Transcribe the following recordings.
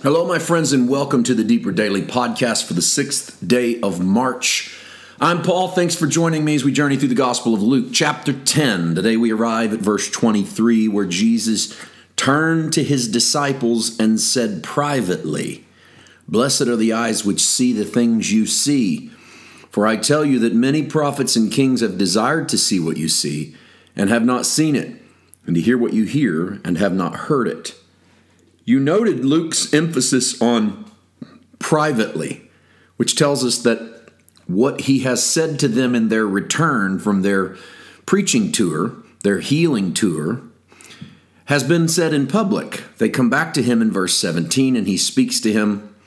Hello, my friends, and welcome to the Deeper Daily Podcast for the 6th day of March. I'm Paul. Thanks for joining me as we journey through the Gospel of Luke, chapter 10. Today we arrive at verse 23, where Jesus turned to his disciples and said privately, "Blessed are the eyes which see the things you see. For I tell you that many prophets and kings have desired to see what you see, and have not seen it, and to hear what you hear, and have not heard it." You noted Luke's emphasis on privately, which tells us that what he has said to them in their return from their preaching tour, their healing tour, has been said in public. They come back to him in verse 17, and he speaks to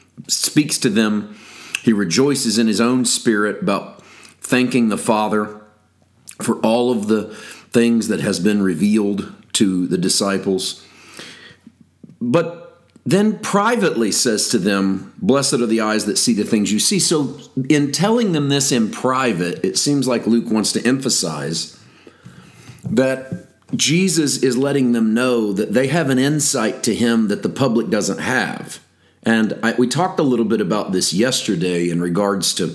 them. He rejoices in his own spirit about thanking the Father for all of the things that has been revealed to the disciples. But then privately says to them, "Blessed are the eyes that see the things you see." So in telling them this in private, it seems like Luke wants to emphasize that Jesus is letting them know that they have an insight to him that the public doesn't have. And we talked a little bit about this yesterday in regards to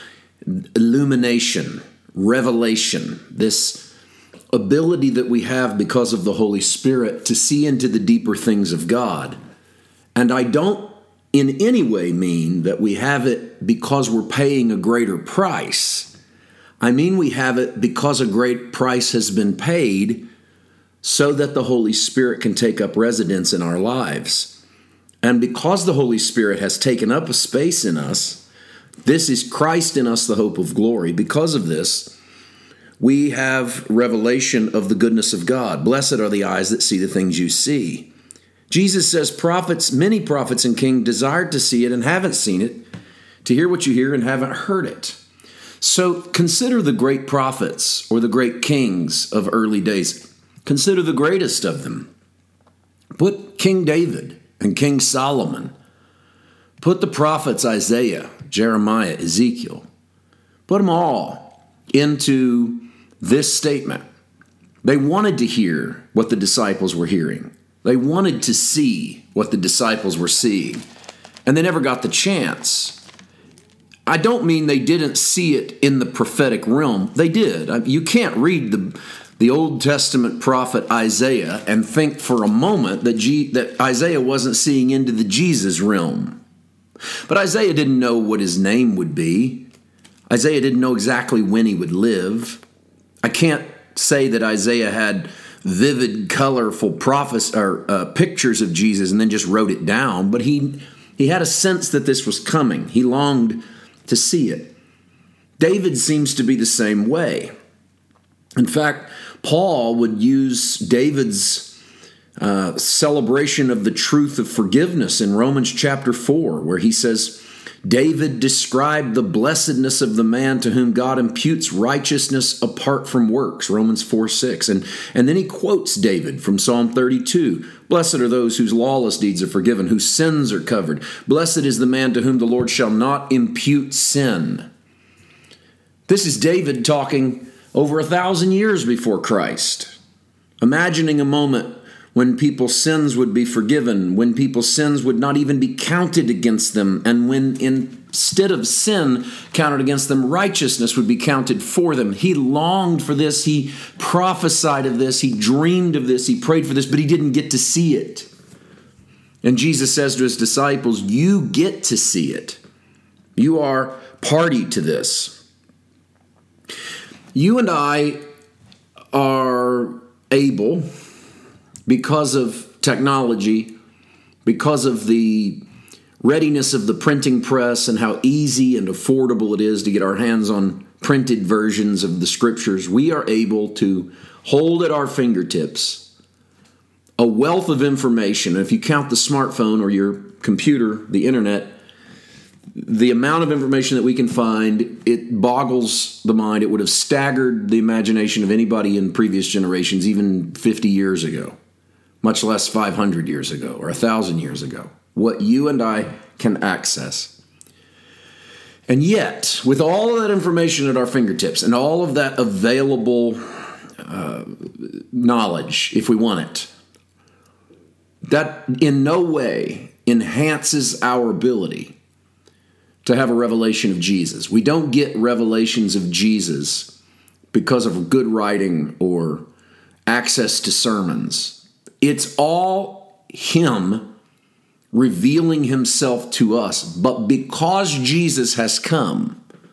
illumination, revelation, this ability that we have because of the Holy Spirit to see into the deeper things of God. And I don't in any way mean that we have it because we're paying a greater price. I mean we have it because a great price has been paid so that the Holy Spirit can take up residence in our lives. And because the Holy Spirit has taken up a space in us, this is Christ in us, the hope of glory. Because of this, we have revelation of the goodness of God. Blessed are the eyes that see the things you see. Jesus says many prophets and kings desired to see it and haven't seen it, to hear what you hear and haven't heard it. So consider the great prophets or the great kings of early days. Consider the greatest of them. Put King David and King Solomon. Put the prophets Isaiah, Jeremiah, Ezekiel. Put them all into this statement. They wanted to hear what the disciples were hearing. They wanted to see what the disciples were seeing. And they never got the chance. I don't mean they didn't see it in the prophetic realm. They did. You can't read the Old Testament prophet Isaiah and think for a moment that Isaiah wasn't seeing into the Jesus realm. But Isaiah didn't know what his name would be. Isaiah didn't know exactly when he would live. I can't say that Isaiah had vivid, colorful pictures of Jesus and then just wrote it down, but he had a sense that this was coming. He longed to see it. David seems to be the same way. In fact, Paul would use David's celebration of the truth of forgiveness in Romans chapter 4, where he says, David described the blessedness of the man to whom God imputes righteousness apart from works, Romans 4:6. And then he quotes David from Psalm 32. Blessed are those whose lawless deeds are forgiven, whose sins are covered. Blessed is the man to whom the Lord shall not impute sin. This is David talking over 1,000 years before Christ, imagining a moment when people's sins would be forgiven, when people's sins would not even be counted against them, and when instead of sin counted against them, righteousness would be counted for them. He longed for this, he prophesied of this, he dreamed of this, he prayed for this, but he didn't get to see it. And Jesus says to his disciples, you get to see it. You are party to this. You and I are able, because of technology, because of the readiness of the printing press and how easy and affordable it is to get our hands on printed versions of the scriptures, we are able to hold at our fingertips a wealth of information. If you count the smartphone or your computer, the internet, the amount of information that we can find, it boggles the mind. It would have staggered the imagination of anybody in previous generations, even 50 years ago. Much less 500 years ago or 1,000 years ago, what you and I can access. And yet, with all of that information at our fingertips and all of that available knowledge, if we want it, that in no way enhances our ability to have a revelation of Jesus. We don't get revelations of Jesus because of good writing or access to sermons. It's all Him revealing Himself to us. But because Jesus has come,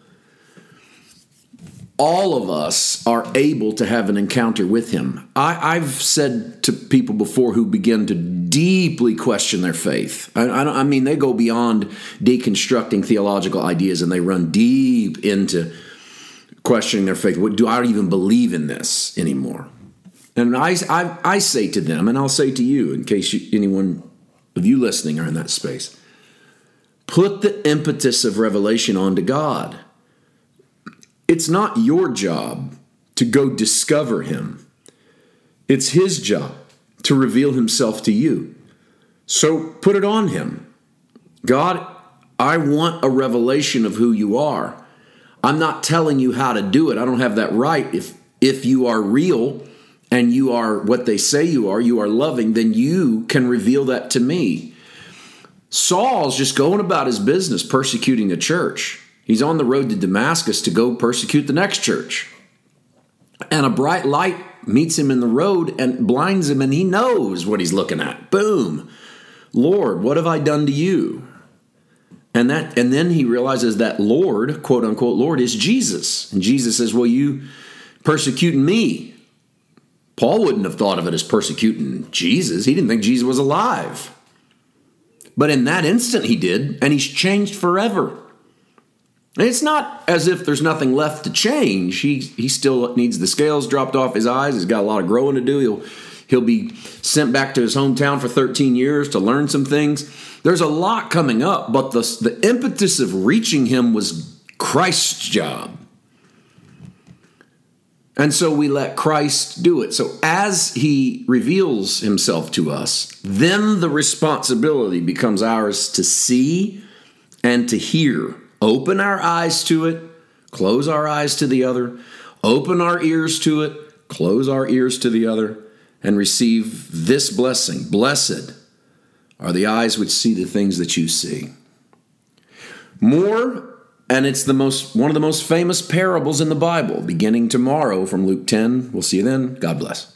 all of us are able to have an encounter with Him. I've said to people before who begin to deeply question their faith. I mean, they go beyond deconstructing theological ideas and they run deep into questioning their faith. What, do I even believe in this anymore? And I say to them, and I'll say to you, in case anyone of you listening are in that space, put the impetus of revelation onto God. It's not your job to go discover Him. It's His job to reveal Himself to you. So put it on Him. God, I want a revelation of who you are. I'm not telling you how to do it. I don't have that right. If you are real and you are what they say you are loving, then you can reveal that to me. Saul's just going about his business persecuting a church. He's on the road to Damascus to go persecute the next church. And a bright light meets him in the road and blinds him, and he knows what he's looking at. Boom. Lord, what have I done to you? And then he realizes that Lord, quote unquote, Lord, is Jesus. And Jesus says, well, you persecuting me. Paul wouldn't have thought of it as persecuting Jesus. He didn't think Jesus was alive. But in that instant he did, and he's changed forever. And it's not as if there's nothing left to change. He still needs the scales dropped off his eyes. He's got a lot of growing to do. He'll be sent back to his hometown for 13 years to learn some things. There's a lot coming up, but the impetus of reaching him was Christ's job. And so we let Christ do it. So as He reveals Himself to us, then the responsibility becomes ours to see and to hear. Open our eyes to it, close our eyes to the other, open our ears to it, close our ears to the other, and receive this blessing. Blessed are the eyes which see the things that you see. More, and it's one of the most famous parables in the Bible, beginning tomorrow from Luke 10. We'll see you then. God bless.